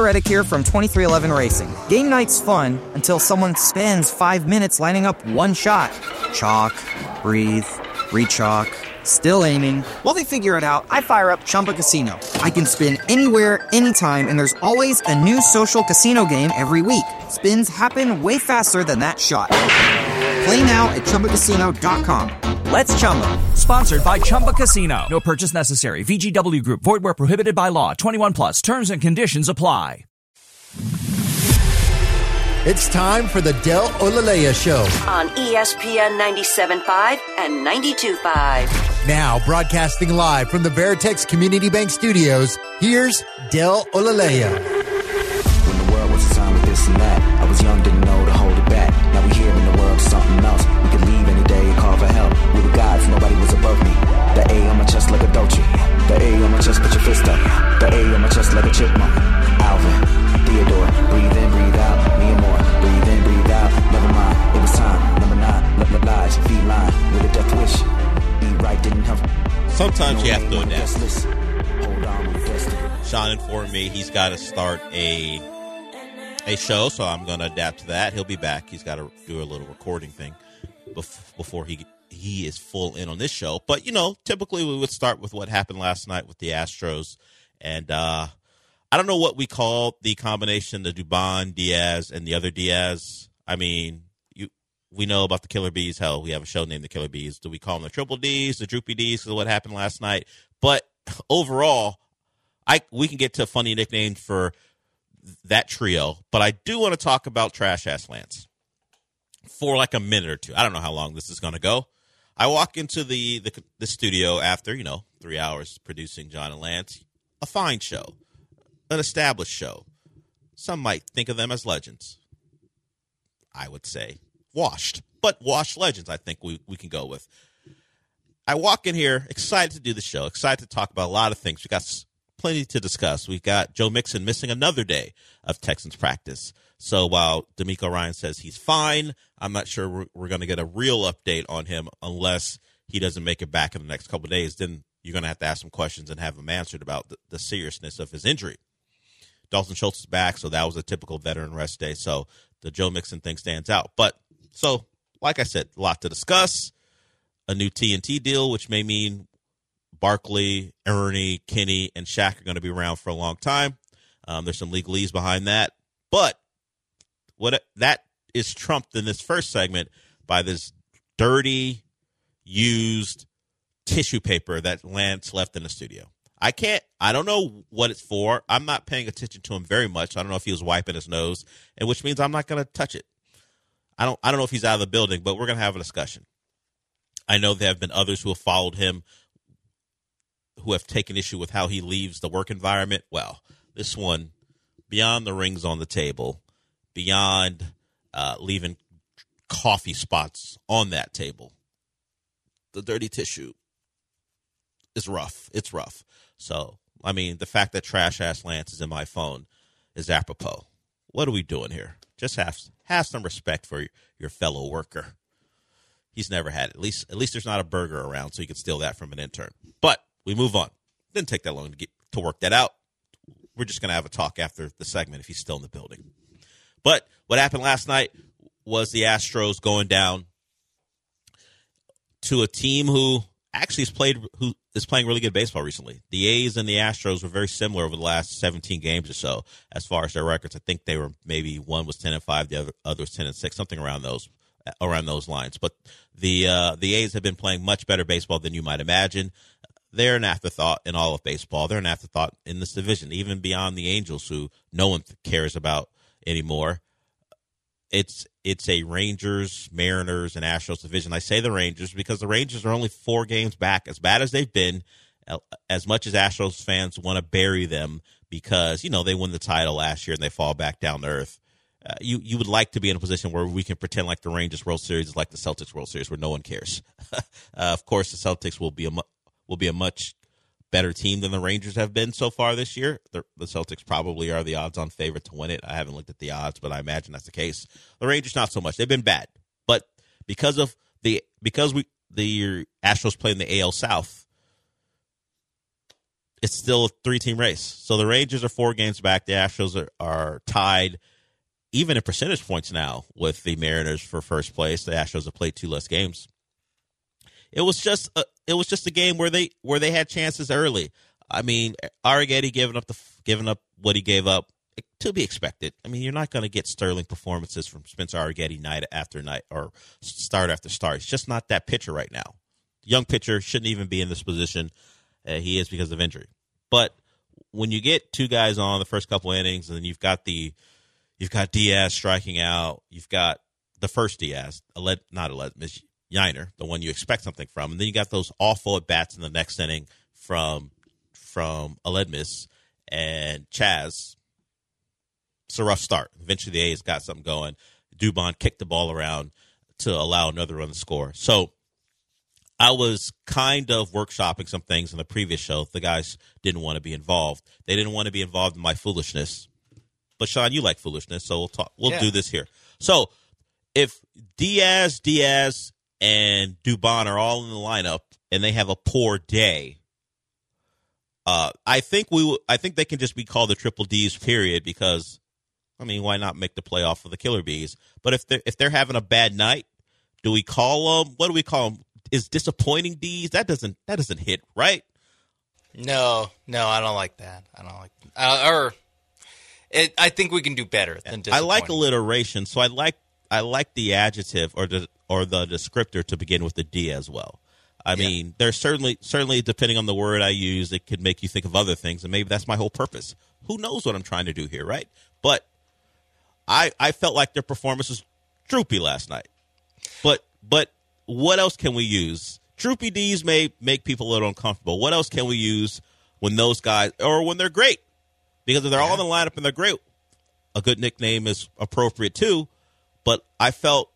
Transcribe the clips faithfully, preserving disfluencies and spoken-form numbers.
Reddick here from twenty-three eleven Racing. Game night's fun until someone spends five minutes lining up one shot. Chalk, breathe, re-chalk, still aiming. While they figure it out, I fire up Chumba Casino. I can spin anywhere, anytime, and there's always a new social casino game every week. Spins happen way faster than that shot. Play now at Chumba Casino dot com. Let's Chumba. Sponsored by Chumba Casino. No purchase necessary. V G W Group. Void where prohibited by law. twenty-one plus. Terms and conditions apply. It's time for the Del Olaleya Show on E S P N ninety-seven point five and ninety-two point five. Now, broadcasting live from the Veritex Community Bank Studios, here's Del Olaleya. When the world was a sign with this and that, I was young, didn't know to hold it back. Now we here in the world, something else. We could leave any day and call for help. We were gods, nobody was above me. The A on my chest like a Dolce. The A on my chest, put your fist up. The A on my chest like a chipmunk. Alvin, Theodore, breathe in, breathe out. Me and more, breathe in, breathe out. Never mind, it was time. Number nine, let the lies, feline with a death wish. Be right, didn't help. Sometimes you have to adapt. Sean informed me he's got to start a a show, so I'm going to adapt to that. He'll be back. He's got to do a little recording thing before he he is full in on this show. But, you know, typically we would start with what happened last night with the Astros. And uh, I don't know what we call the combination, the Dubon, Diaz, and the other Diaz. I mean, you we know about the Killer Bees. Hell, we have a show named The Killer Bees. Do we call them the Triple Ds, the Droopy Ds, because of what happened last night? But overall, I we can get to funny nicknames for that trio. But I do want to talk about Trash Ass Lance for like a minute or two. I don't know how long this is going to go. I walk into the, the the studio after, you know, three hours producing John and Lance. A fine show. An established show. Some might think of them as legends. I would say washed. But washed legends, I think we, we can go with. I walk in here excited to do the show, excited to talk about a lot of things. We got plenty to discuss. We got Joe Mixon missing another day of Texans practice. So while D'Amico Ryan says he's fine, I'm not sure we're, we're going to get a real update on him unless he doesn't make it back in the next couple of days. Then you're going to have to ask some questions and have him answered about the, the seriousness of his injury. Dalton Schultz is back, so that was a typical veteran rest day. So the Joe Mixon thing stands out. But so, like I said, a lot to discuss. A new T N T deal, which may mean Barkley, Ernie, Kenny, and Shaq are going to be around for a long time. Um, there's some legalese behind that. But what that is trumped in this first segment by this dirty, used tissue paper that Lance left in the studio. I can't, I don't know what it's for. I'm not paying attention to him very much. I don't know if he was wiping his nose, and which means I'm not going to touch it. I don't, I don't know if he's out of the building, but we're going to have a discussion. I know there have been others who have followed him who have taken issue with how he leaves the work environment. Well, this one, beyond the rings on the table, beyond uh, leaving coffee spots on that table, the dirty tissue is rough. It's rough. So, I mean, the fact that Trash Ass Lance is in my phone is apropos. What are we doing here? Just have have some respect for your, your fellow worker. He's never had it. At least, at least there's not a burger around, so you can steal that from an intern. But we move on. Didn't take that long to get to work that out. We're just going to have a talk after the segment if he's still in the building. But what happened last night was the Astros going down to a team who actually has played, who is playing really good baseball recently. The A's and the Astros were very similar over the last seventeen games or so as far as their records. I think they were maybe one was ten and five, the other, other was ten and six, something around those around those lines. But the uh, the A's have been playing much better baseball than you might imagine. They're an afterthought in all of baseball. They're an afterthought in this division, even beyond the Angels, who no one cares about anymore. It's it's a Rangers, Mariners, and Astros division. I say the Rangers because the Rangers are only four games back. As bad as they've been, as much as Astros fans want to bury them because, you know, they won the title last year and they fall back down to earth. Uh, you, you would like to be in a position where we can pretend like the Rangers World Series is like the Celtics World Series where no one cares. uh, of course, the Celtics will be a, will be a much better team than the Rangers have been so far this year. The, the Celtics probably are the odds-on favorite to win it. I haven't looked at the odds, but I imagine that's the case. The Rangers, not so much. They've been bad. But because of the because we the Astros play in the A L South, it's still a three-team race. So the Rangers are four games back. The Astros are, are tied, even in percentage points now, with the Mariners for first place. The Astros have played two less games. It was just a, it was just a game where they where they had chances early. I mean, Arrighetti giving up the giving up what he gave up, to be expected. I mean, you're not going to get sterling performances from Spencer Arrighetti night after night or start after start. It's just not that pitcher right now. Young pitcher, shouldn't even be in this position. Uh, he is because of injury. But when you get two guys on the first couple innings, and then you've got the you've got Diaz striking out, you've got the first Diaz, Aled, not Aled, Miss Yiner, the one you expect something from, and then you got those awful at bats in the next inning from from Aledmus and Chaz. It's a rough start. Eventually, the A's got something going. Dubon kicked the ball around to allow another run to score. So I was kind of workshopping some things in the previous show. The guys didn't want to be involved. They didn't want to be involved in my foolishness. But, Sean, you like foolishness, so we'll talk. We'll yeah. do this here. So if Diaz, Diaz, and Dubon are all in the lineup and they have a poor day, uh, I think we. W- I think they can just be called the Triple Ds, period, because, I mean, why not make the playoff for the Killer Bees? But if they're, if they're having a bad night, do we call them? What do we call them? Is disappointing D's? That doesn't that doesn't hit, right? No, no, I don't like that. I don't like uh, or it, I think we can do better than disappointing. I like alliteration, so I like I like the adjective or the or the descriptor to begin with the D as well. I yeah. mean, there's certainly certainly depending on the word I use, it could make you think of other things, and maybe that's my whole purpose. Who knows what I'm trying to do here, right? But I I felt like their performance was droopy last night. But but what else can we use? Droopy D's may make people a little uncomfortable. What else can we use when those guys, or when they're great? Because if they're yeah. all in the lineup and they're great, a good nickname is appropriate too. But I felt,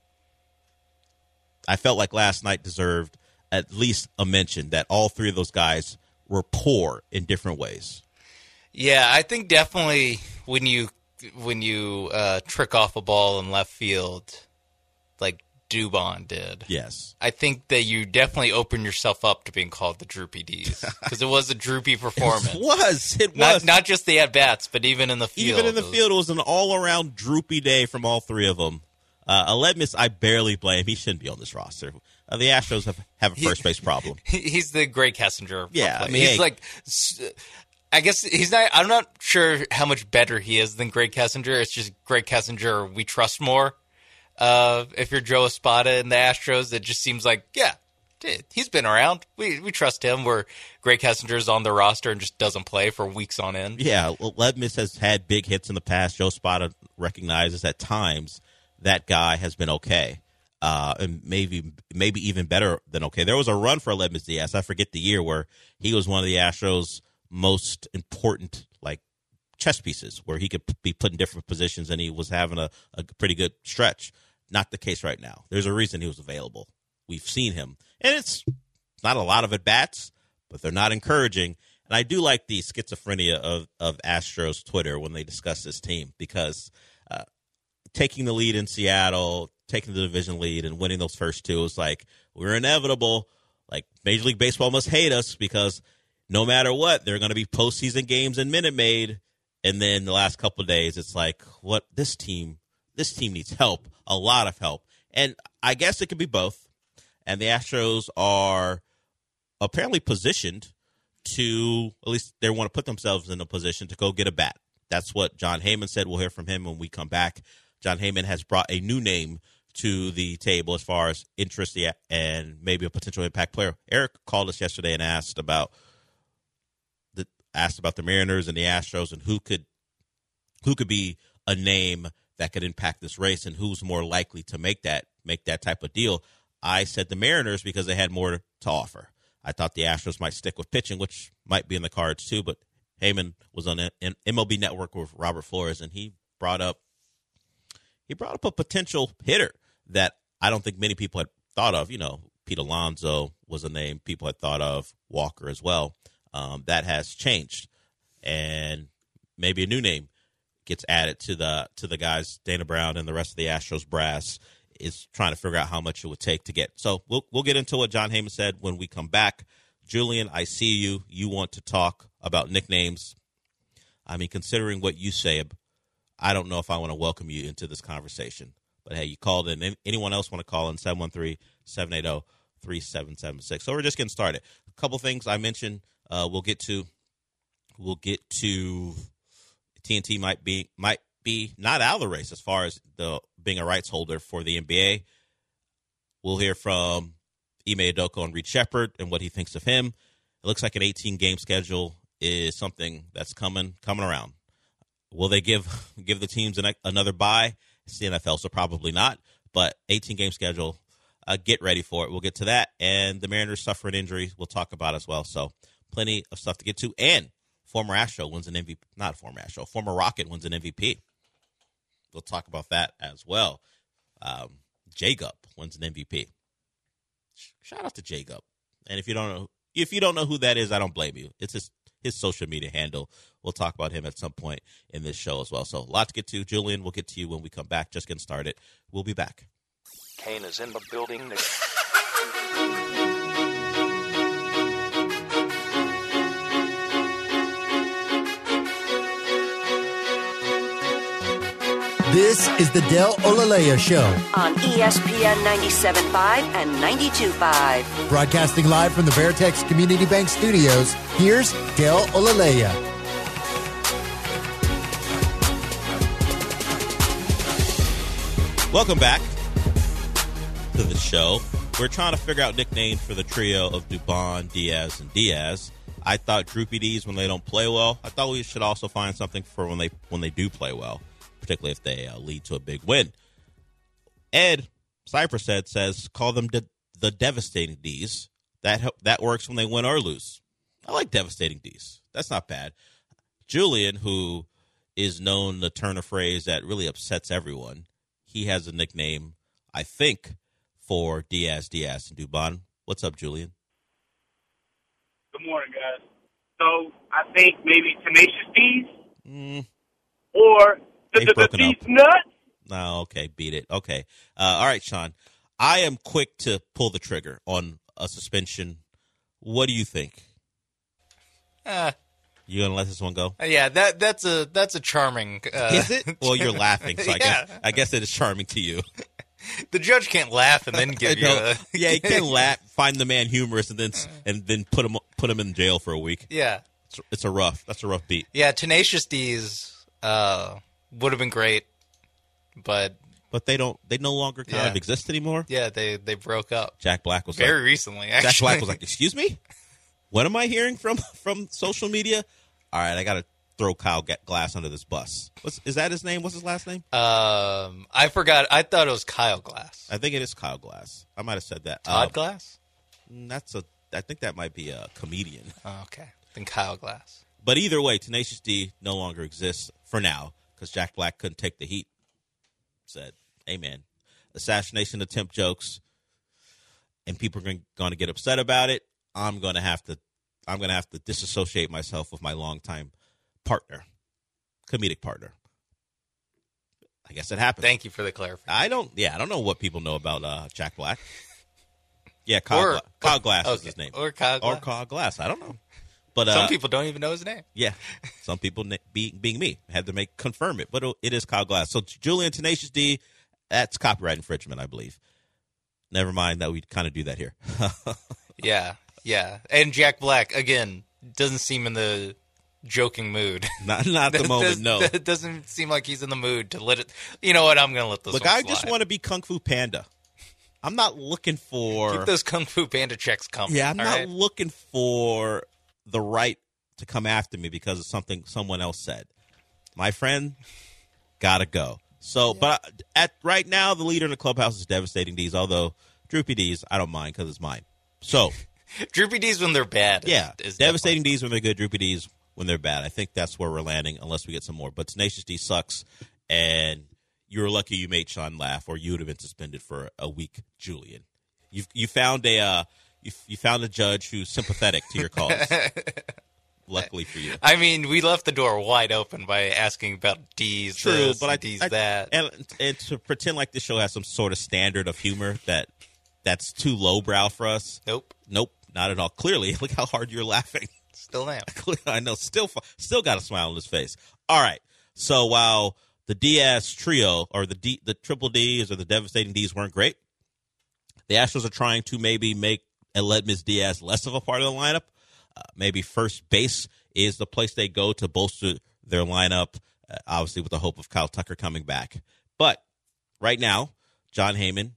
I felt like last night deserved at least a mention that all three of those guys were poor in different ways. Yeah, I think definitely when you when you uh, trick off a ball in left field, like Dubon did. Yes. I think that you definitely open yourself up to being called the Droopy D's because it was a droopy performance. It was. It not, was. Not just the at-bats, but even in the field. Even in the it field, it was an all-around droopy day from all three of them. Uh, Aledmus, I barely blame. He shouldn't be on this roster. Uh, the Astros have, have a first-base problem. He, he's the Greg Kessinger. Yeah. I mean, he's hey, like... I guess he's not. I'm not sure how much better he is than Greg Kessinger. It's just Greg Kessinger we trust more. Uh, if you're Joe Espada and the Astros, it just seems like, yeah, he's been around. We we trust him. Where Greg Kessinger's on the roster and just doesn't play for weeks on end. Yeah, well, Ledmus has had big hits in the past. Joe Espada recognizes at times that guy has been okay, uh, and maybe maybe even better than okay. There was a run for Ledmus Diaz. I forget the year where he was one of the Astros' most important like chess pieces, where he could be put in different positions, and he was having a, a pretty good stretch. Not the case right now. There's a reason he was available. We've seen him, and it's not a lot of at bats, but they're not encouraging. And I do like the schizophrenia of of Astros Twitter when they discuss this team, because uh, taking the lead in Seattle, taking the division lead, and winning those first two is like, we're inevitable. Like, Major League Baseball must hate us because no matter what, there are going to be postseason games in Minute Maid. And then the last couple of days, it's like, what this team, this team needs help, a lot of help. And I guess it could be both. And the Astros are apparently positioned to, at least they want to put themselves in a position to go get a bat. That's what John Heyman said. We'll hear from him when we come back. John Heyman has brought a new name to the table as far as interest and maybe a potential impact player. Eric called us yesterday and asked about asked about the Mariners and the Astros and who could who could be a name that could impact this race and who's more likely to make that make that type of deal. I said the Mariners because they had more to offer. I thought the Astros might stick with pitching, which might be in the cards too, but Heyman was on an M L B Network with Robert Flores, and he brought up he brought up a potential hitter that I don't think many people had thought of. You know, Pete Alonso was a name people had thought of, Walker as well. Um, that has changed, and maybe a new name gets added to the to the guys. Dana Brown and the rest of the Astros brass is trying to figure out how much it would take to get. So we'll we'll get into what John Heyman said when we come back. Julian, I see you. You want to talk about nicknames. I mean, considering what you say, I don't know if I want to welcome you into this conversation. But, hey, you called in. Anyone else want to call in? seven one three, seven eight zero, three seven seven six. So we're just getting started. A couple things I mentioned uh, we'll get to. We'll get to T N T might be might be not out of the race as far as the being a rights holder for the N B A. We'll hear from Ime Udoka and Reed Shepherd and what he thinks of him. It looks like an eighteen-game schedule is something that's coming coming around. Will they give give the teams an, another bye? It's the N F L, so probably not. But eighteen-game schedule, uh, get ready for it. We'll get to that. And the Mariners suffer an injury we'll talk about as well. So plenty of stuff to get to. And former Astro wins an M V P. Not former Astro. Former Rocket wins an M V P. We'll talk about that as well. Um, J-Gup wins an M V P. Shout out to J-Gup. And if you don't know, if you don't know who that is, I don't blame you. It's his, his social media handle. We'll talk about him at some point in this show as well. So a lot to get to. Julian, we'll get to you when we come back. Just getting started. We'll be back. Kane is in the building. This is the Del Olalea Show. On E S P N ninety-seven point five and ninety-two point five. Broadcasting live from the Veritex Community Bank Studios, here's Del Olalea. Welcome back to the show. We're trying to figure out nicknames for the trio of Dubon, Diaz, and Diaz. I thought Droopy D's when they don't play well. I thought we should also find something for when they when they do play well, particularly if they uh, lead to a big win. Ed Cypress said, says, call them de- the Devastating D's. That that works when they win or lose. I like Devastating D's. That's not bad. Julian, who is known to turn a phrase that really upsets everyone, he has a nickname, I think, for Diaz, Diaz, and Dubon. What's up, Julian? Good morning, guys. So I think maybe Tenacious D's Mm. or the, They've the, the broken D's up. nuts. No, okay, beat it. Okay. Uh, all right, Sean. I am quick to pull the trigger on a suspension. What do you think? Uh, You gonna let this one go? yeah, that that's a that's a charming. Uh, Is it? Well, you're laughing, so I Yeah. guess I guess it is charming to you. The judge can't laugh and then give you. No, A, yeah, he can laugh, find the man humorous, and then and then put him put him in jail for a week. yeah, It's, it's a rough. That's a rough beat. yeah. Tenacious D's uh, would have been great, but But they don't. They no longer kind Yeah. of exist anymore. yeah, they they broke up Jack Black was very like, recently. Actually, Jack Black was like, "Excuse me, what am I hearing from from social media?" All right, I got to throw Kyle Glass under this bus. What's is that his name? What's his last name? um, I forgot. I thought it was Kyle Glass. I think it is Kyle Glass. I might have said that. Todd Uh, Glass. That's a. I think that might be a comedian. Oh, okay, then Kyle Glass. But either way, Tenacious D no longer exists for now because Jack Black couldn't take the heat. Said, "Amen." Assassination attempt jokes, and people are going to get upset about it. I'm going to have to. I'm going to have to disassociate myself with my longtime partner, comedic partner. I guess it happens. Thank you for the clarification. I don't. Yeah, I don't know what people know about uh, Jack Black. Yeah, Kyle, Or- Gla- Kyle Glass is okay. his name, Or Kyle or Glass. Kyle Glass. I don't know. But uh, Some people don't even know his name. yeah, some people, na- be, being me, had to make confirm it, but it is Kyle Glass. So Julian Tenacious D, that's copyright infringement, I believe. Never mind that we kind of do that here. Yeah, yeah. And Jack Black, again, doesn't seem in the joking mood. not not at the moment, no. It doesn't seem like he's in the mood to let it. You know what? I'm going to let this Look, one I slide. just want to be Kung Fu Panda. I'm not looking for. Keep those Kung Fu Panda checks coming. yeah, I'm all not right? looking for the right to come after me because of something someone else said. My friend, gotta go. So, but at right now, the leader in the clubhouse is Devastating D's, although Droopy D's, I don't mind because it's mine. So, Droopy D's when they're bad. is- yeah, is Devastating D's when they're good, Droopy D's when they're bad. I think that's where we're landing unless we get some more. But Tenacious D sucks, and you were lucky you made Sean laugh, or you would have been suspended for a week, Julian. You you found a uh, you you found a judge who's sympathetic to your cause. Luckily for you. I mean, we left the door wide open by asking about D's True, this, but I, D's I that. and, and to pretend like this show has some sort of standard of humor that that's too lowbrow for us. Nope. Nope, not at all. Clearly, look how hard you're laughing. Still am. I know. Still, still got a smile on his face. All right. So while the Diaz trio or the D, the triple Ds or the devastating Ds weren't great, the Astros are trying to maybe make Aledmys Diaz less of a part of the lineup. Uh, maybe first base is the place they go to bolster their lineup, uh, obviously with the hope of Kyle Tucker coming back. But right now, Jon Heyman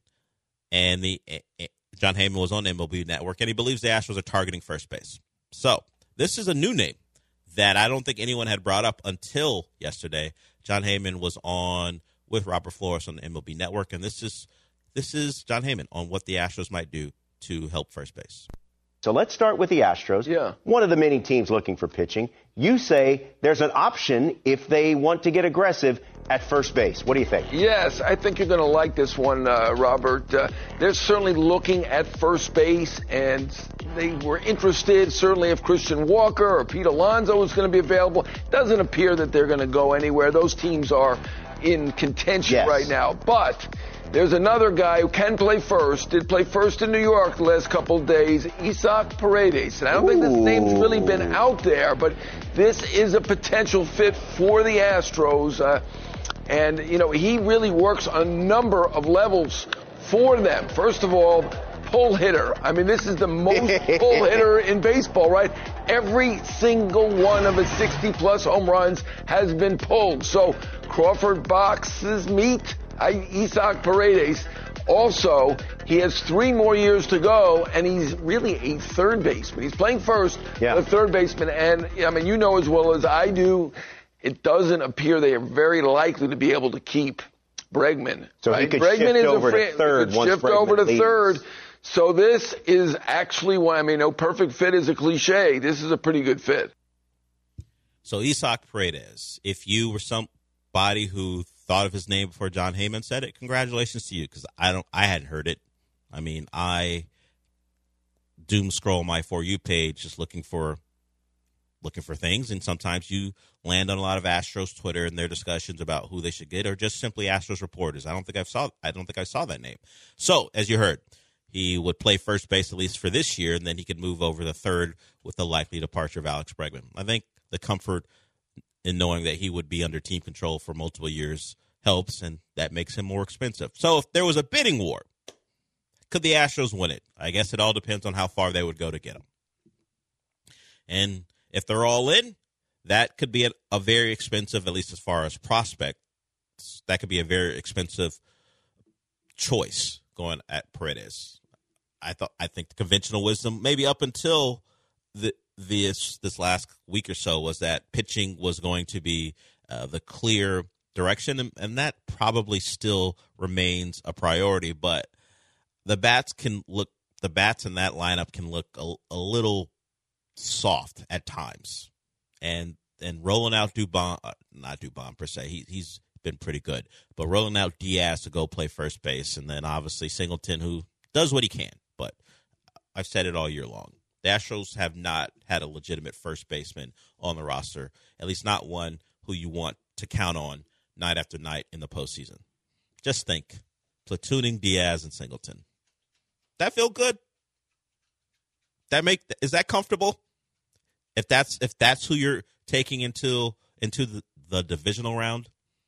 and the uh, Jon Heyman was on M L B Network, and he believes the Astros are targeting first base. So this is a new name that I don't think anyone had brought up until yesterday. Jon Heyman was on with Robert Flores on the M L B Network, and this is this is Jon Heyman on what the Astros might do to help first base. So let's start with the Astros. Yeah. One of the many teams looking for pitching. You say there's an option if they want to get aggressive at first base. What do you think? Yes, I think you're going to like this one, uh, Robert. Uh, they're certainly looking at first base, and they were interested, certainly, if Christian Walker or Pete Alonso was going to be available. Doesn't appear that they're going to go anywhere. Those teams are in contention yes. right now. But there's another guy who can play first, did play first in New York the last couple of days, Isaac Paredes. And I don't Ooh. think this name's really been out there, but this is a potential fit for the Astros. Uh, and, you know, he really works on a number of levels for them. First of all, pull hitter. I mean, this is the most pull hitter in baseball, right? Every single one of his sixty-plus home runs has been pulled. So Crawford boxes meet Isaac Paredes. Also, he has three more years to go, and he's really a third baseman. He's playing first, yeah. a third baseman. And, I mean, you know as well as I do, it doesn't appear they are very likely to be able to keep Bregman. So right? he could Bregman shift is over a free, to third once shift Bregman over to leaves. third. So this is actually why, I mean, no perfect fit is a cliche. This is a pretty good fit. So Isaac Paredes, if you were somebody who thought of his name before Jon Heyman said it, congratulations to you, because I don't, I hadn't heard it. I mean, I doom scroll my For You page just looking for looking for things, and sometimes you land on a lot of Astros Twitter and their discussions about who they should get, or just simply Astros reporters. I don't think I saw I don't think I saw that name. So, as you heard, he would play first base at least for this year, and then he could move over to third with the likely departure of Alex Bregman. I think the comfort in knowing that he would be under team control for multiple years helps, and that makes him more expensive. So if there was a bidding war, could the Astros win it? I guess it all depends on how far they would go to get him. And if they're all in, that could be a, a very expensive, at least as far as prospects, that could be a very expensive choice going at Paredes. I thought I think the conventional wisdom, maybe up until the this this last week or so, was that pitching was going to be uh, the clear direction, and, and that probably still remains a priority. But the bats can look, the bats in that lineup can look a, a little soft at times, and and rolling out Dubon, uh, not Dubon per se, he he's been pretty good, but rolling out Diaz to go play first base, and then obviously Singleton, who does what he can. But I've said it all year long. The Astros have not had a legitimate first baseman on the roster, at least not one who you want to count on night after night in the postseason. Just think, platooning Diaz and Singleton. That feel good? That make is that comfortable? If that's if that's who you're taking into into the, the divisional round,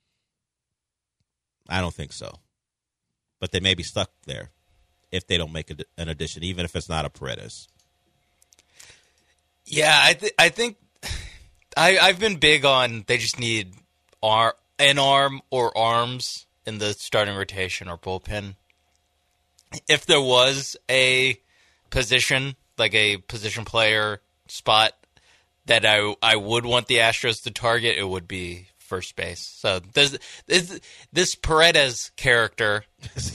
I don't think so. But they may be stuck there if they don't make a, an addition, even if it's not a Paredes. Yeah, I, th- I think I, I've been big on they just need ar- an arm or arms in the starting rotation or bullpen. If there was a position, like a position player spot that I I would want the Astros to target, it would be first base. So this this, this Paredes character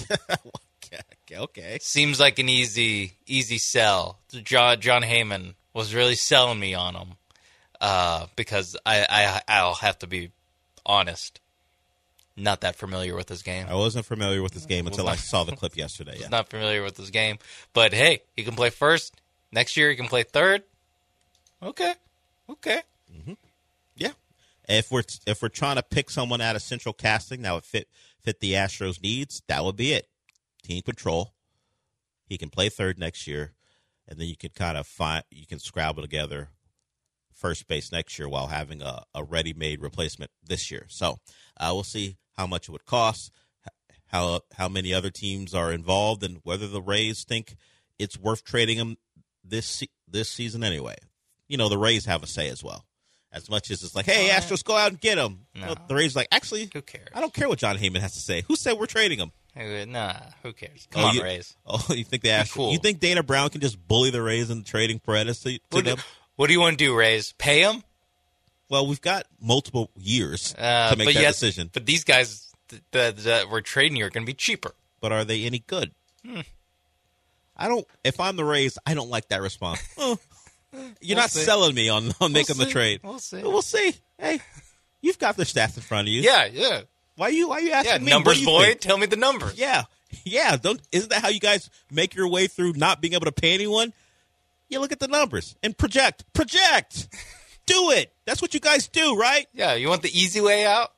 okay seems like an easy easy sell. John Jon Heyman was really selling me on him uh, because I, I I'll have to be honest, not that familiar with his game. I wasn't familiar with his game until not, I saw the clip yesterday. Yeah. Was not familiar with his game, but hey, he can play first. Next year he can play third. Okay, okay, mm-hmm. yeah. If we're if we're trying to pick someone out of central casting that would fit fit the Astros' needs, that would be it. Team control. He can play third next year, and then you can kind of find you can scrabble together first base next year while having a, a ready-made replacement this year. So uh, we'll see how much it would cost, how how many other teams are involved, and whether the Rays think it's worth trading him this se- this season anyway. You know, the Rays have a say as well. As much as it's like, hey, Astros, go out and get him. No. Well, the Rays are like, actually, who cares? I don't care what John Heyman has to say. Who said we're trading him? Nah, who cares? Come oh, on, you, Rays. Oh, you think the Astros? Cool. You think Dana Brown can just bully the Rays into trading Paredes to, to what them? Do, what do you want to do, Rays? Pay him? Well, we've got multiple years uh, to make that yet, decision. But these guys that, that we're trading here are going to be cheaper. But are they any good? Hmm. I don't. If I'm the Rays, I don't like that response. Oh, you're we'll not see. selling me on, on making we'll the trade. We'll see. But we'll see. Hey, you've got the stats in front of you. Yeah, yeah. Why are you? Why are you asking yeah, me? Numbers, what boy. Think? Tell me the numbers. Yeah, yeah. Don't. Isn't that how you guys make your way through not being able to pay anyone? You look at the numbers and project. Project. Do it. That's what you guys do, right? Yeah. You want the easy way out?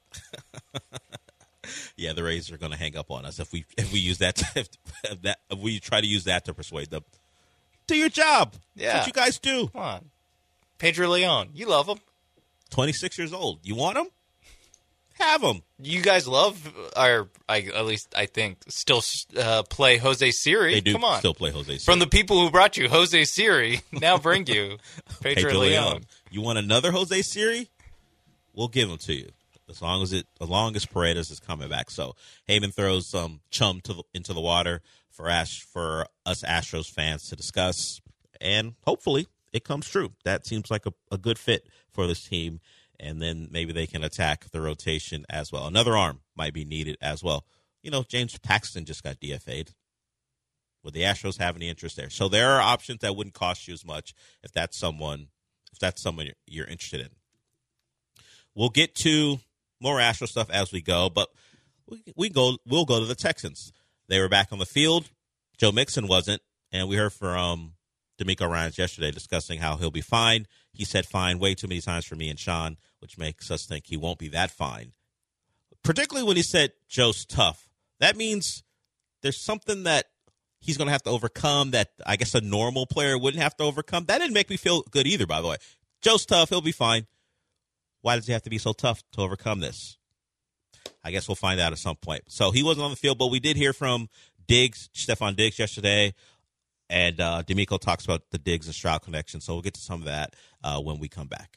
Yeah, the Rays are going to hang up on us if we if we use that to, if that if we try to use that to persuade them. Do your job. Yeah. That's what you guys do. Come on, Pedro Leon. You love him. twenty-six years old. You want him? Have him. You guys love, or I, at least I think, still uh, play Jose Siri. They do Come on. still play Jose Siri. From the people who brought you Jose Siri, now bring you Pedro, Pedro Leon. Leon. You want another Jose Siri? We'll give him to you. As long as it, as long as Paredes is coming back. So Heyman throws some chum to the, into the water for Ash for us Astros fans to discuss, and hopefully it comes true. That seems like a, a good fit for this team, and then maybe they can attack the rotation as well. Another arm might be needed as well. You know, James Paxton just got D F A'd. Would the Astros have any interest there? So there are options that wouldn't cost you as much if that's someone if that's someone you're, you're interested in. We'll get to more Astro stuff as we go, but we, we go. We'll go to the Texans. They were back on the field. Joe Mixon wasn't, and we heard from D'Amico Ryans yesterday discussing how he'll be fine. He said fine way too many times for me and Sean, which makes us think he won't be that fine. Particularly when he said Joe's tough. That means there's something that he's going to have to overcome that I guess a normal player wouldn't have to overcome. That didn't make me feel good either, by the way. Joe's tough. He'll be fine. Why does he have to be so tough to overcome this? I guess we'll find out at some point. So he wasn't on the field, but we did hear from Diggs, Stephon Diggs yesterday, and uh, D'Amico talks about the Diggs and Stroud connection. So we'll get to some of that uh, when we come back.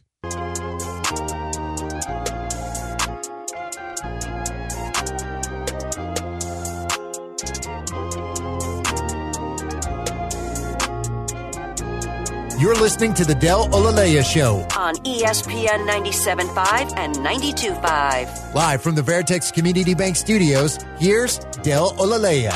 You're listening to the Del Olaleya Show on E S P N ninety-seven point five and ninety-two point five. Live from the Veritex Community Bank Studios, here's Del Olaleya.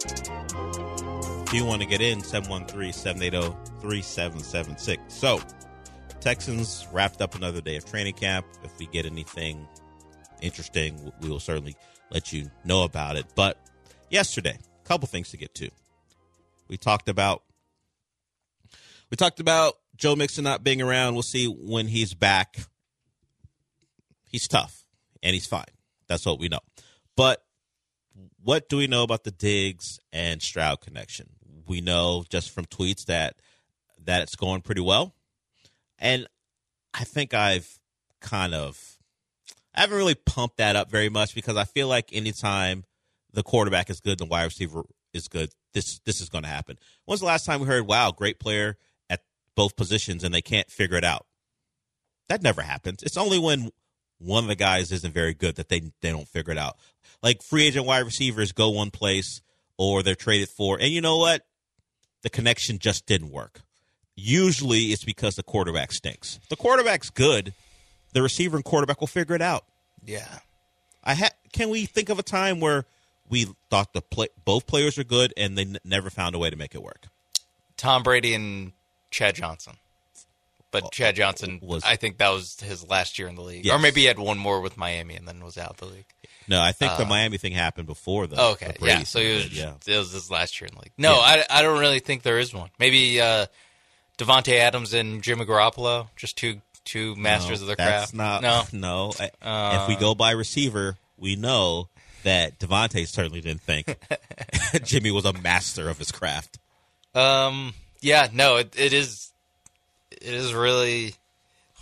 If you want to get in, seven one three, seven eight zero, three seven seven six. So, Texans wrapped up another day of training camp. If we get anything interesting, we will certainly let you know about it. But yesterday, a couple things to get to. We talked about We talked about Joe Mixon not being around. We'll see when he's back. He's tough, and he's fine. That's what we know. But what do we know about the Diggs and Stroud connection? We know just from tweets that that it's going pretty well. And I think I've kind of – I haven't really pumped that up very much because I feel like anytime the quarterback is good and the wide receiver is good, this this is going to happen. When's the last time we heard, wow, great player – both positions and they can't figure it out? That never happens. It's only when one of the guys isn't very good that they they don't figure it out. Like free agent wide receivers go one place or they're traded for, and you know what? The connection just didn't work. Usually it's because the quarterback stinks. If the quarterback's good, the receiver and quarterback will figure it out. Yeah. I ha- Can we think of a time where we thought the play- both players are good and they n- never found a way to make it work? Tom Brady and Chad Johnson. But well, Chad Johnson, was, I think that was his last year in the league. Yes. Or maybe he had one more with Miami and then was out of the league. No, I think uh, the Miami thing happened before the, oh, okay. the Brady yeah, so he was, did, yeah. it was his last year in the league. No, yeah. I, I don't really think there is one. Maybe uh, Devontae Adams and Jimmy Garoppolo, just two two masters no, of their that's craft. Not, no, no. Uh, if we go by receiver, we know that Devontae certainly didn't think Jimmy was a master of his craft. Um. Yeah. No. It, it is. It is really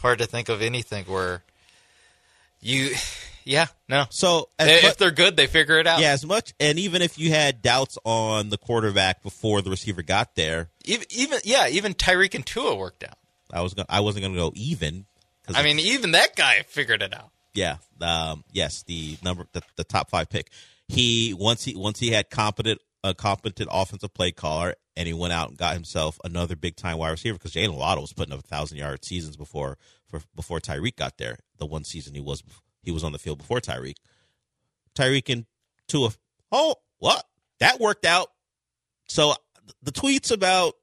hard to think of anything where you, yeah, no. So as if much, they're good, they figure it out. Yeah, as much, and even if you had doubts on the quarterback before the receiver got there, even, even yeah, even Tyreek and Tua worked out. I was gonna, I wasn't going to go even. I mean, even that guy figured it out. Yeah, um, yes, the number, the, the top five pick. He once he once he had competent a competent offensive play caller, and he went out and got himself another big time wide receiver because Jalen Waddle was putting up a thousand yard seasons before for, before Tyreek got there. The one season he was he was on the field before Tyreek. Tyreek and Tua. Oh, what? That worked out. So the tweets about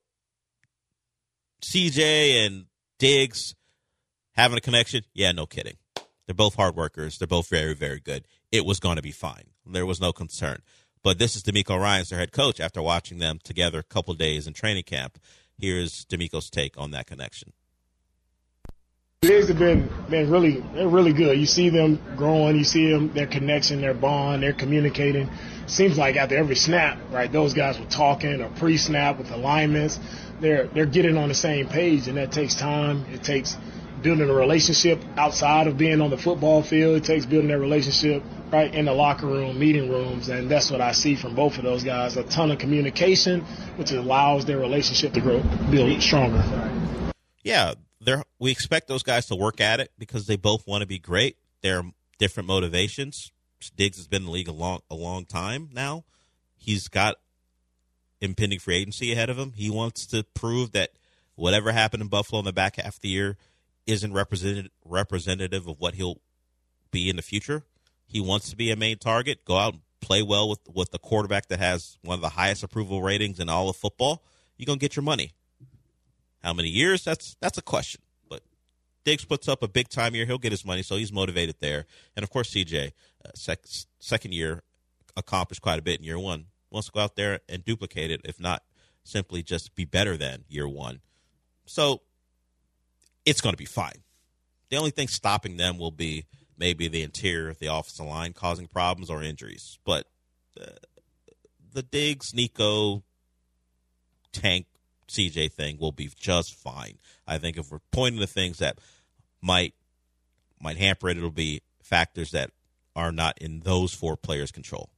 C J and Diggs having a connection, yeah, no kidding. They're both hard workers. They're both very, very good. It was going to be fine. There was no concern. But this is D'Amico Ryans, their head coach, after watching them together a couple days in training camp. Here's D'Amico's take on that connection. Diggs have been, been really, they're really good. You see them growing. You see them, their connection, their bond, they're communicating. Seems like after every snap, right, those guys were talking or pre-snap with alignments. They're, they're getting on the same page, and that takes time. It takes building a relationship outside of being on the football field. It takes building that relationship right in the locker room, meeting rooms, and that's what I see from both of those guys. A ton of communication, which allows their relationship to grow, build stronger. Yeah, they're, we expect those guys to work at it because they both want to be great. They're different motivations. Diggs has been in the league a long, a long time now. He's got impending free agency ahead of him. He wants to prove that whatever happened in Buffalo in the back half of the year isn't represented, representative of what he'll be in the future. He wants to be a main target, go out and play well with, with the quarterback that has one of the highest approval ratings in all of football. You're going to get your money. How many years? That's that's a question. But Diggs puts up a big-time year. He'll get his money, so he's motivated there. And, of course, C J, uh, sec- second year, accomplished quite a bit in year one. Wants to go out there and duplicate it, if not simply just be better than year one. So it's going to be fine. The only thing stopping them will be maybe the interior of the offensive line causing problems or injuries. But uh, the Diggs, Nico, Tank, C J thing will be just fine. I think if we're pointing to things that might might hamper it, it'll be factors that are not in those four players' control.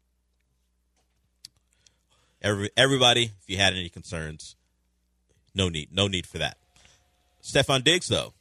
Every, everybody, if you had any concerns, no need, no need for that. Stefon Diggs, though.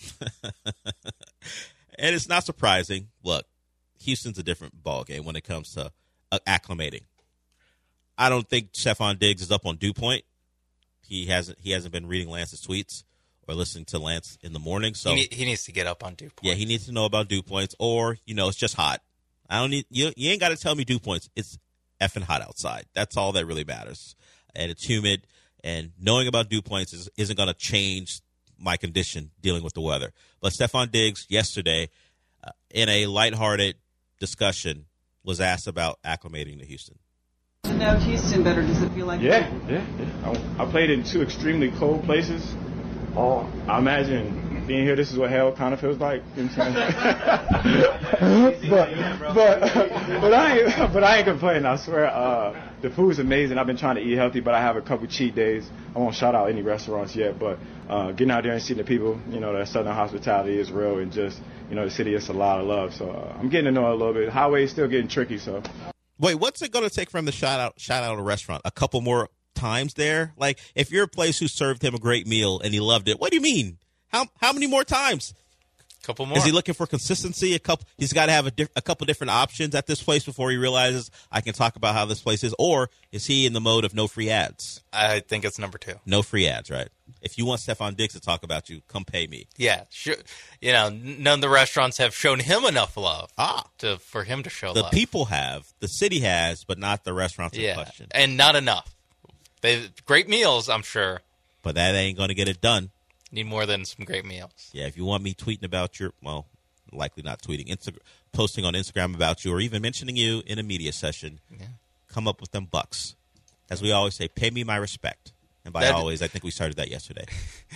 And it's not surprising. Look, Houston's a different ballgame when it comes to uh, acclimating. I don't think Stefon Diggs is up on dew point. He hasn't he hasn't been reading Lance's tweets or listening to Lance in the morning. So he, need, he needs to get up on dew points. Yeah, he needs to know about dew points, or you know, it's just hot. I don't need you. You ain't got to tell me dew points. It's effing hot outside. That's all that really matters. And it's humid. And knowing about dew points is, isn't going to change my condition dealing with the weather. But Stefon Diggs yesterday, uh, in a lighthearted discussion, was asked about acclimating to Houston. To know Houston better, does it feel like yeah, yeah, yeah. I, I played in two extremely cold places. Oh, I imagine being here, this is what hell kind of feels like. You know what I'm saying? but, but, but, I ain't, but I ain't complaining, I swear. Uh, the food's amazing. I've been trying to eat healthy, but I have a couple cheat days. I won't shout out any restaurants yet, but uh, getting out there and seeing the people, you know, that Southern hospitality is real, and just, you know, the city is a lot of love. So uh, I'm getting to know it a little bit. Highway's still getting tricky, so. Wait, what's it going to take from the shout out, shout out a restaurant? A couple more times there? Like, if you're a place who served him a great meal and he loved it, what do you mean? How how many more times? Couple more. Is he looking for consistency? A couple. He's got to have a, diff, a couple different options at this place before he realizes I can talk about how this place is. Or is he in the mode of no free ads? I think it's number two. No free ads, right? If you want Stefon Diggs to talk about you, come pay me. Yeah, sure. You know, none of the restaurants have shown him enough love ah. to for him to show the love. The people have, the city has, but not the restaurants yeah. in question. And not enough. They great meals, I'm sure, but that ain't going to get it done. Need more than some great meals. Yeah, if you want me tweeting about your, well, likely not tweeting, Insta- posting on Instagram about you, or even mentioning you in a media session, yeah. come up with them bucks. As we always say, pay me my respect. And by that, always, I think we started that yesterday.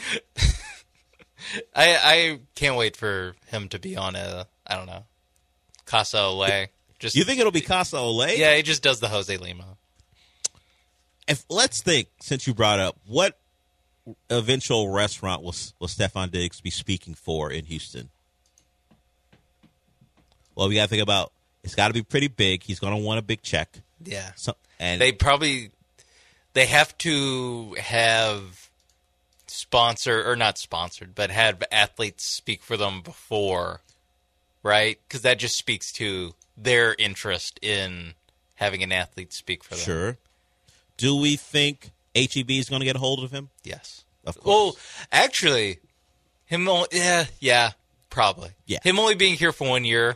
I I can't wait for him to be on a, I don't know, Casa Olay. Just You think it'll be Casa Olay? Yeah, he just does the Jose Lima. If let's think, since you brought up, what eventual restaurant will will Stefon Diggs be speaking for in Houston? Well, we got to think about it's got to be pretty big. He's going to want a big check. Yeah. So, and they probably they have to have sponsor or not sponsored, but had athletes speak for them before, right? Because that just speaks to their interest in having an athlete speak for them. Sure. Do we think H E B is going to get a hold of him? Yes. Of course. Well, actually, him only, yeah, yeah, probably. Yeah. Him only being here for one year,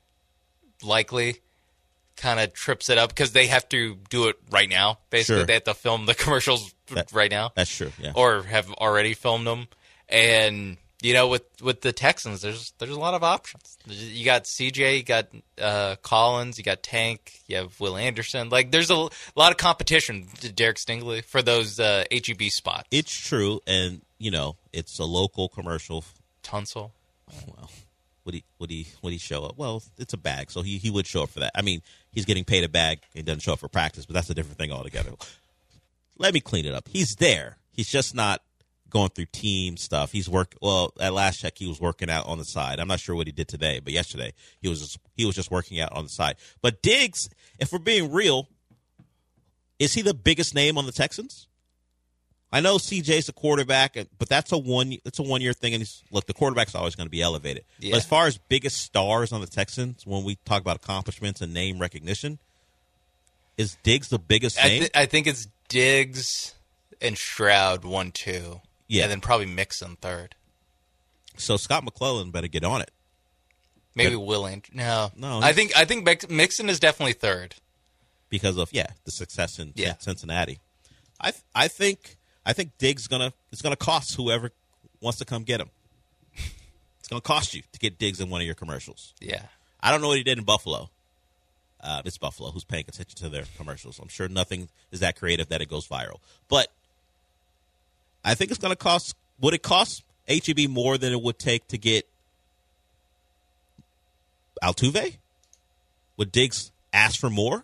likely, kind of trips it up because they have to do it right now. Basically, Sure. they have to film the commercials That- right now. That's true, yeah. Or have already filmed them. And, you know, with, with the Texans, there's there's a lot of options. You got C J, you got uh, Collins, you got Tank, you have Will Anderson. Like, there's a, a lot of competition to Derek Stingley for those uh, H E B spots. It's true, and, you know, it's a local commercial. Tunsil. Oh, well, would he would he would he show up? Well, it's a bag, so he, he would show up for that. I mean, he's getting paid a bag. He doesn't show up for practice, but that's a different thing altogether. Let me clean it up. He's there. He's just not going through team stuff. He's work. Well, at last check, he was working out on the side. I'm not sure what he did today, but yesterday he was just, he was just working out on the side. But Diggs, if we're being real, is he the biggest name on the Texans? I know C J's a quarterback, but that's a one. It's a one year thing. And he's, look, the quarterback's always going to be elevated. Yeah. But as far as biggest stars on the Texans, when we talk about accomplishments and name recognition, is Diggs the biggest I, name? th- I think it's Diggs and Stroud one, two. Yeah. And then probably Mixon third. So Scott McClellan better get on it. Maybe But- Will and no. No, I think I think Mix- Mixon is definitely third. because of yeah the success in Yeah. Cincinnati. I th- I think I think Diggs gonna it's gonna cost whoever wants to come get him. It's gonna cost you to get Diggs in one of your commercials. Yeah. I don't know what he did in Buffalo. Uh, it's Buffalo. Who's paying attention to their commercials? I'm sure nothing is that creative that it goes viral. But I think it's going to cost. Would it cost H E B more than it would take to get Altuve? Would Diggs ask for more?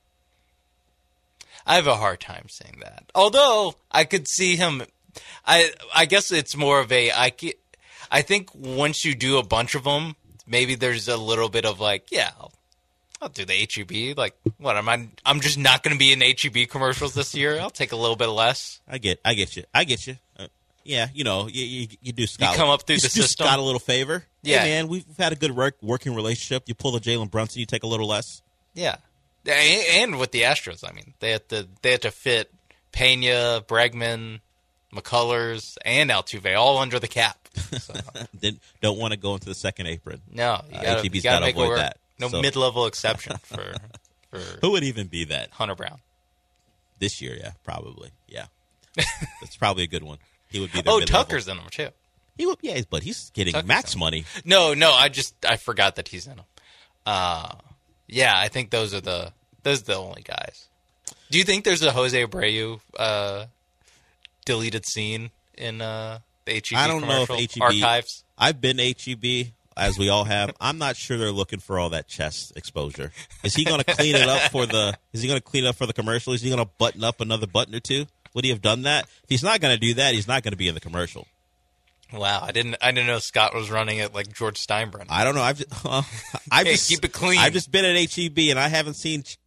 I have a hard time saying that. Although I could see him. I I guess it's more of a I ca- I think once you do a bunch of them, maybe there's a little bit of like, yeah, I'll, I'll do the H E B. Like, what am I? I'm just not going to be in H E B commercials this year. I'll take a little bit less. I get, I get you, I get you. Uh, yeah, you know, you you, you do Scott. You come up through you the do system. Scott a little favor. Yeah. Hey, man, we've had a good work, working relationship. You pull the Jalen Brunson, you take a little less. Yeah, and, and with the Astros, I mean, they had to they had to fit Pena, Bregman, McCullers, and Altuve all under the cap. So. Then don't want to go into the second apron. No, you uh, gotta, H E B's you gotta got to make it avoid work. that. No So- mid-level exception for for Who would even be that Hunter Brown this year? Yeah, probably. Yeah, that's probably a good one. He would be. Their Oh, mid-level. Tucker's in them too. He would, yeah, but he's getting Tucker's max in 'em. money. No, no, I just I forgot that he's in them. Uh, yeah, I think those are the those are the only guys. Do you think there's a Jose Abreu uh, deleted scene in uh, the H E B I don't know if commercial H E B archives? I've been to H E B, as we all have. I'm not sure they're looking for all that chest exposure. Is he going to clean it up for the? Is he going to clean it up for the commercial? Is he going to button up another button or two? Would he have done that? If he's not going to do that, he's not going to be in the commercial. Wow, I didn't I didn't know Scott was running it like George Steinbrenner. I don't know. I've just, uh, I've Hey, just keep it clean. I've just been at H E B and I haven't seen ch-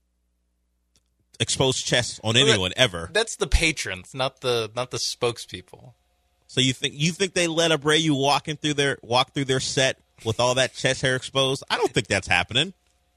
exposed chests on Well, that- anyone ever. That's the patrons, not the not the spokespeople. So you think you think they let Abreu walking through their walk through their set with all that chest hair exposed? I don't think that's happening.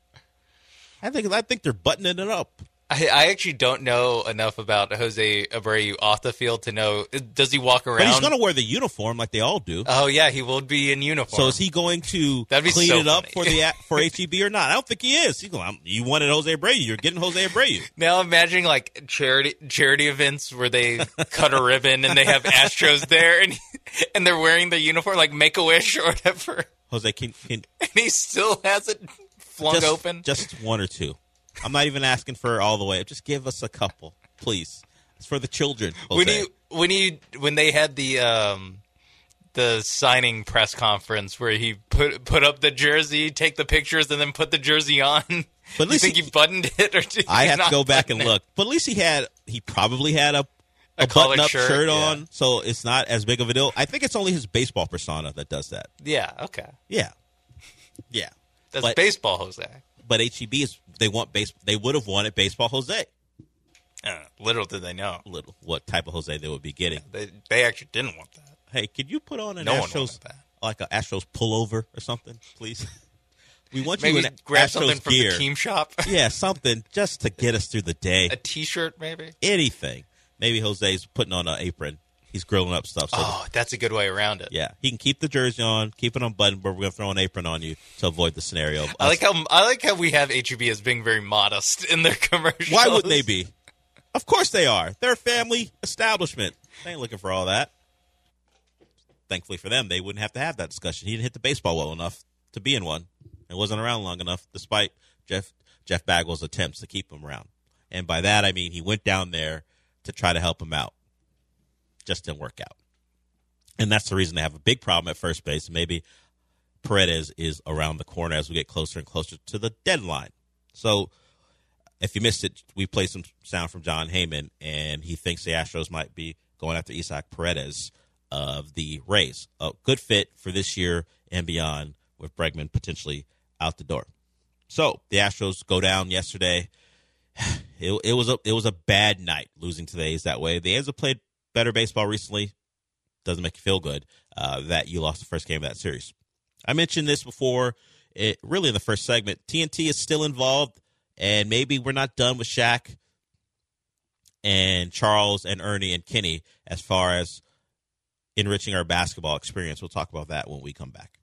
I think I think they're buttoning it up. I, I actually don't know enough about Jose Abreu off the field to know. Does he walk around? But he's going to wear the uniform like they all do. Oh yeah, he will be in uniform. So is he going to That'd be clean so it up funny. for the for H E B or not? I don't think he is. He's going, you wanted Jose Abreu, you're getting Jose Abreu. Now imagining like charity charity events where they cut a ribbon and they have Astros there and and they're wearing the uniform like Make a Wish or whatever, Jose, can, can and he still has it flung just, open. Just one or two. I'm not even asking for all the way. Just give us a couple, please. It's for the children. Jose. When you when he when they had the um the signing press conference where he put put up the jersey, take the pictures, and then put the jersey on. But at you least think he, he buttoned it, or did I he have to not go back button and it? look. But at least he had. He probably had a A a collared button-up shirt, shirt, yeah. on, so it's not as big of a deal. I think it's only his baseball persona that does that. Yeah, okay. Yeah, yeah. That's But- baseball, Jose. But H E B is they want base. They would have wanted baseball Jose. Uh, little did they know. Little what type of Jose they would be getting. They they actually didn't want that. Hey, could you put on an No one Astros wanted that. like an Astros pullover or something, please? We want Maybe you in grab Astros something from gear. the team shop. Yeah, something just to get us through the day. A T-shirt, maybe. Anything. Maybe Jose's putting on an apron. He's grilling up stuff. So Oh, that's a good way around it. yeah, he can keep the jersey on, keep it unbuttoned, but we're gonna throw an apron on you to avoid the scenario. Of I us- like how I like how we have H E B as being very modest in their commercials. Why wouldn't they be? Of course they are. They're a family establishment. They ain't looking for all that. Thankfully for them, they wouldn't have to have that discussion. He didn't hit the baseball well enough to be in one. It wasn't around long enough, despite Jeff Jeff Bagwell's attempts to keep him around. And by that, I mean he went down there to try to help him out. Just didn't work out. And that's the reason they have a big problem at first base. Maybe Paredes is around the corner as we get closer and closer to the deadline. So if you missed it, we played some sound from John Heyman, and he thinks the Astros might be going after Isaac Paredes of the Rays. A good fit for this year and beyond, with Bregman potentially out the door. So the Astros go down yesterday. It, it was a it was a bad night losing to the A's that way. The A's have played better baseball recently. Doesn't make you feel good uh, that you lost the first game of that series. I mentioned this before, it, really in the first segment. T N T is still involved, and maybe we're not done with Shaq and Charles and Ernie and Kenny as far as enriching our basketball experience. We'll talk about that when we come back.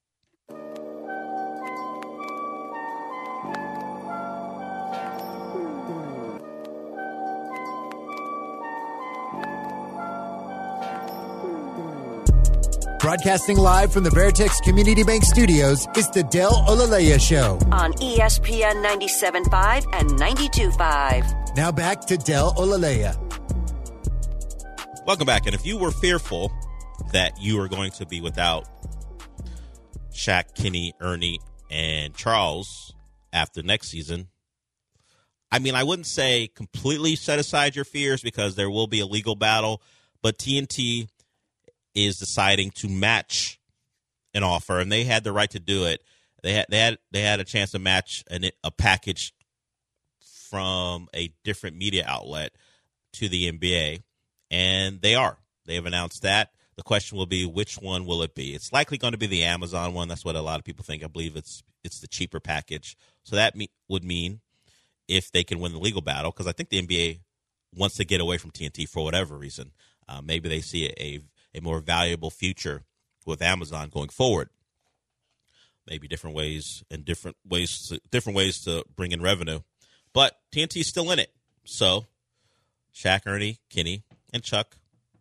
Broadcasting live from the Veritex Community Bank Studios, it's the Del Olaleya Show. On E S P N ninety-seven point five and ninety-two point five. Now back to Del Olaleya. Welcome back. And if you were fearful that you were going to be without Shaq, Kenny, Ernie, and Charles after next season, I mean, I wouldn't say completely set aside your fears because there will be a legal battle, but T N T is deciding to match an offer, and they had the right to do it. They had they had they had a chance to match an, a package from a different media outlet to the N B A, and they are. They have announced that. The question will be, which one will it be? It's likely going to be the Amazon one. That's what a lot of people think. I believe it's it's the cheaper package. So that me, would mean if they can win the legal battle, because I think the N B A wants to get away from T N T for whatever reason. Uh, maybe they see a, a more valuable future with Amazon going forward. Maybe different ways and different ways to, different ways to bring in revenue. But T N T is still in it. So Shaq, Ernie, Kenny, and Chuck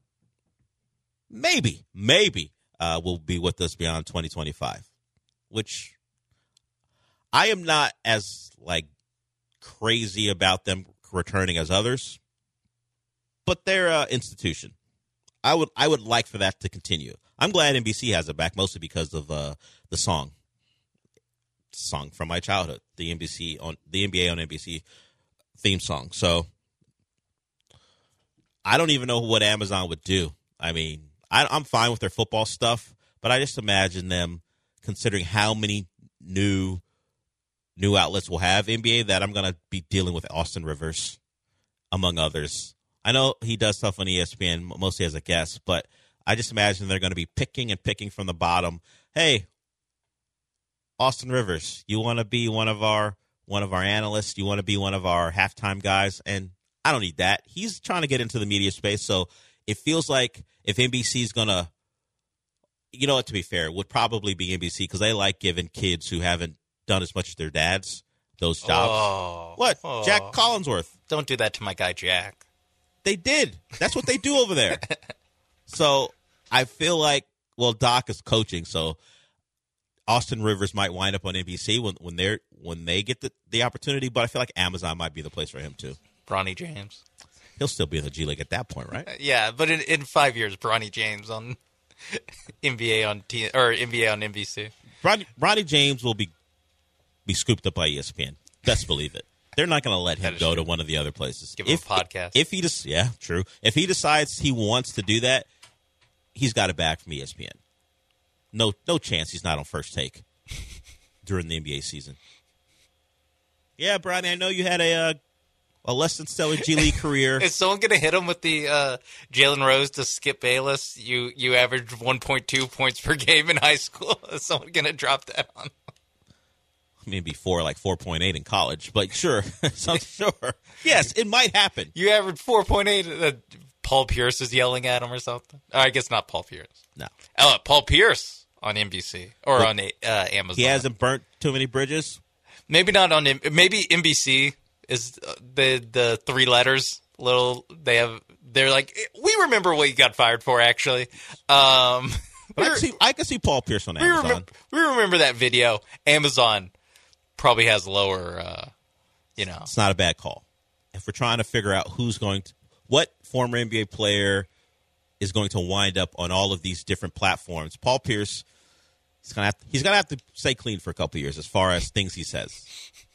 maybe, maybe uh, will be with us beyond twenty twenty-five, which I am not as like crazy about them returning as others, but they're an institution. I would I would like for that to continue. I'm glad N B C has it back, mostly because of uh, the song, song from my childhood, the N B C on the N B A on N B C theme song. So I don't even know what Amazon would do. I mean, I, I'm fine with their football stuff, but I just imagine them considering how many new new outlets will have N B A that I'm going to be dealing with Austin Rivers, among others. I know he does stuff on E S P N mostly as a guest, but I just imagine they're going to be picking and picking from the bottom. Hey, Austin Rivers, you want to be one of our one of our analysts? You want to be one of our halftime guys? And I don't need that. He's trying to get into the media space, so it feels like if N B C is going to, you know what, to be fair, it would probably be N B C because they like giving kids who haven't done as much as their dads those jobs. Oh, what? oh. Jack Collinsworth. Don't do that to my guy, Jack. They did. That's what they do over there. So I feel like, well, Doc is coaching, so Austin Rivers might wind up on N B C when, when they're when they get the, the opportunity, but I feel like Amazon might be the place for him too. Bronny James. He'll still be in the G League at that point, right? Yeah, but in, in five years, Bronny James on N B A on T or N B A on N B C. Bronny, Bronny James will be be scooped up by E S P N. Best believe it. They're not going to let him go to one of the other places. Give him if, a podcast. If he just, yeah, true. If he decides he wants to do that, he's got it back from E S P N. No, no chance he's not on First Take during the N B A season. Yeah, Brian, I know you had a uh, a less than stellar G League career. Is someone going to hit him with the uh, Jalen Rose to Skip Bayless? You you averaged one point two points per game in high school. Is someone going to drop that on? Maybe four, like four point eight in college, but sure, so sure. Yes, it might happen. You averaged four point eight. Uh, Paul Pierce is yelling at him or something. Oh, I guess not Paul Pierce. No, oh, Paul Pierce on N B C or but on uh, Amazon. He hasn't burnt too many bridges. Maybe not on maybe N B C is the the three letters little they have. They're like, we remember what you got fired for. Actually, um, I can see I can see Paul Pierce on Amazon. We remember, we remember that video. Amazon probably has lower, uh, you know. It's not a bad call. If we're trying to figure out who's going to, what former N B A player is going to wind up on all of these different platforms, Paul Pierce, he's gonna have to, he's gonna have to stay clean for a couple of years as far as things he says.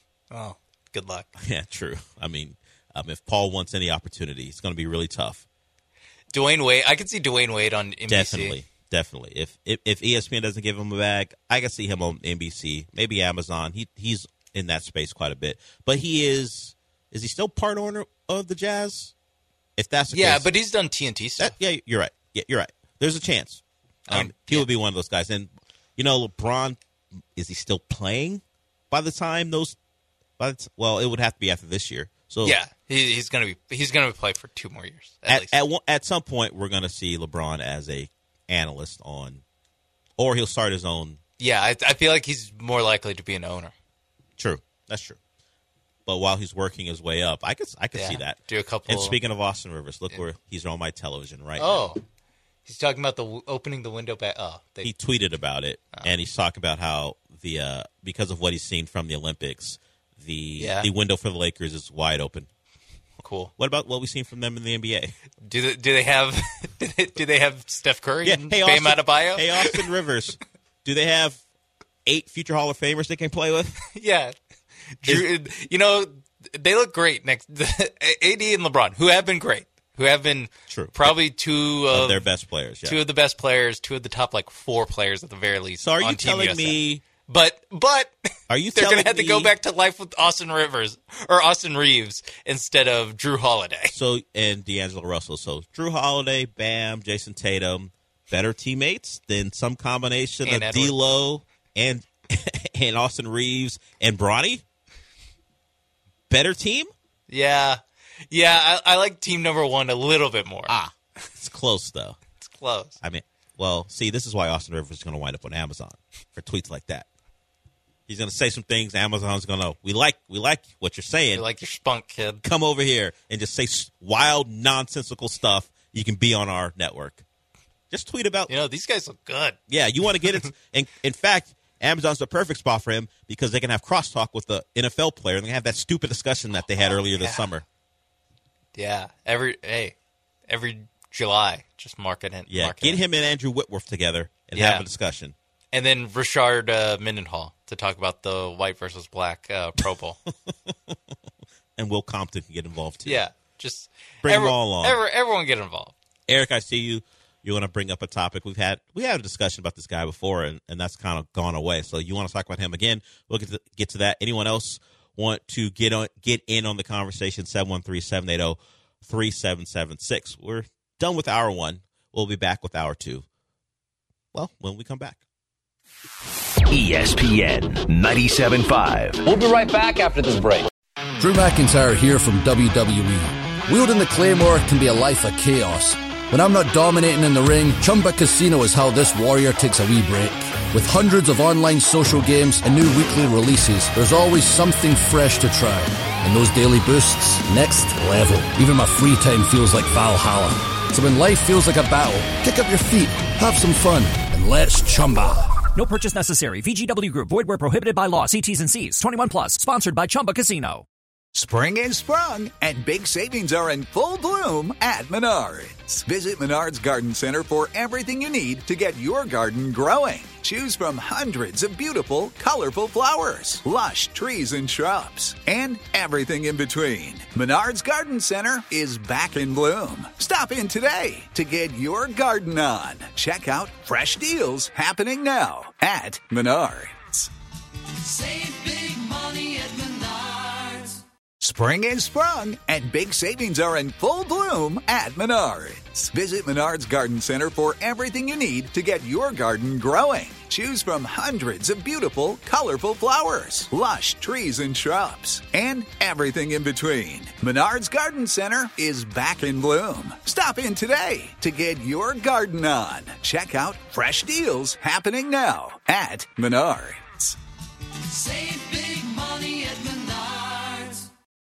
Oh, good luck. Yeah, true. I mean, um, if Paul wants any opportunity, it's going to be really tough. Dwayne Wade, I could see Dwayne Wade on N B C. Definitely. Definitely. If, if if E S P N doesn't give him a bag, I can see him on N B C, maybe Amazon. He he's in that space quite a bit. But he is is he still part owner of the Jazz? If that's the yeah, case, but he's done T N T stuff. That, yeah, you're right. Yeah, you're right. There's a chance. Um, um, he yeah. will be one of those guys. And you know, LeBron, is he still playing by the time those? By the t- well, it would have to be after this year. So yeah, he, he's gonna be he's gonna play for two more years at, at least. At, one, at some point, we're gonna see LeBron as a analyst on, or he'll start his own. Yeah, I, I feel like he's more likely to be an owner. True, that's true. But while he's working his way up, I could I could yeah, see that. Do a couple. And speaking of Austin Rivers, look yeah. where he's on my television right oh, now. Oh, he's talking about the opening the window back. Oh, they, he tweeted about it, oh. and he's talking about how the uh, because of what he's seen from the Olympics, the yeah. the window for the Lakers is wide open. Cool. What about what we've seen from them in the N B A? Do they, do they have do, they, do they have Steph Curry yeah. and hey, Bam Austin, Adebayo? Hey, Austin Rivers. Do they have eight future Hall of Famers they can play with? yeah. Drew, you know, they look great next. A D and LeBron, who have been great, who have been True. probably two of, of their best players. Yeah. Two of the best players, two of the top like four players at the very least. So are you on telling Team U S A. me? But but are you they're going to have me, to go back to life with Austin Rivers or Austin Reeves instead of Drew Holiday? So and D'Angelo Russell. So Drew Holiday, Bam, Jason Tatum, better teammates than some combination and of Edward. D'Lo and and Austin Reeves and Bronny. Better team? Yeah, yeah. I, I like team number one a little bit more. Ah, it's close though. It's close. I mean, well, see, this is why Austin Rivers is going to wind up on Amazon for tweets like that. He's going to say some things. Amazon's going to, we like we like what you're saying. We like your spunk, kid. Come over here and just say wild, nonsensical stuff. You can be on our network. Just tweet about. You know, these guys look good. Yeah, you want to get it. And in fact, Amazon's the perfect spot for him because they can have crosstalk with the N F L player and they have that stupid discussion that they had oh, earlier yeah. this summer. Yeah, every hey, every July, just mark it in. Yeah, mark get it him and Andrew Whitworth together and yeah. have a discussion. And then Rashard uh, Mendenhall to talk about the white versus black uh, Pro Bowl. And Will Compton can get involved too. Yeah, just bring every, them all along. Every, everyone get involved. Eric, I see you. You want to bring up a topic we've had? We had a discussion about this guy before, and, and that's kind of gone away. So you want to talk about him again? We'll get to, get to that. Anyone else want to get on get in on the conversation? seven one three, seven eight zero, three seven seven six. We're done with hour one. We'll be back with hour two. Well, when we come back. E S P N ninety-seven point five. We'll be right back after this break. Drew McIntyre here from W W E. Wielding the Claymore can be a life of chaos. When I'm not dominating in the ring, Chumba Casino is how this warrior takes a wee break. With hundreds of online social games and new weekly releases, there's always something fresh to try. And those daily boosts, next level. Even my free time feels like Valhalla. So when life feels like a battle, kick up your feet, have some fun, and let's Chumba. No purchase necessary. V G W Group. Void where prohibited by law. See T's and C's. twenty-one plus. Sponsored by Chumba Casino. Spring is sprung, and big savings are in full bloom at Menards. Visit Menards Garden Center for everything you need to get your garden growing. Choose from hundreds of beautiful, colorful flowers, lush trees and shrubs, and everything in between. Menards Garden Center is back in bloom. Stop in today to get your garden on. Check out fresh deals happening now at Menards. Save big money at Menards. Spring is sprung, and big savings are in full bloom at Menards. Visit Menards Garden Center for everything you need to get your garden growing. Choose from hundreds of beautiful, colorful flowers, lush trees and shrubs, and everything in between. Menards Garden Center is back in bloom. Stop in today to get your garden on. Check out fresh deals happening now at Menards. Save